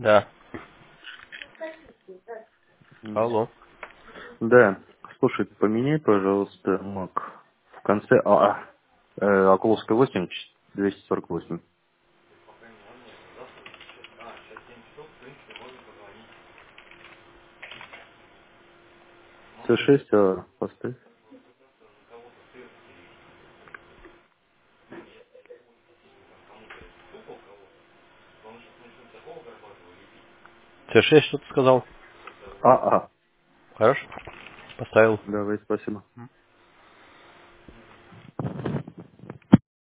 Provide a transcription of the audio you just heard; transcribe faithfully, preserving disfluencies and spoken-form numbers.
Да. М. Алло. Да, слушай, поменяй, пожалуйста, МАК в конце АА. Э, Окуловская восемь, двести сорок восемь. С шесть а, поставь. Т шесть, что ты сказал? АА. Хорошо. Поставил. Давай, спасибо.